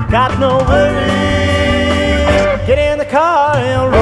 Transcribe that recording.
got no worries. Get in the car and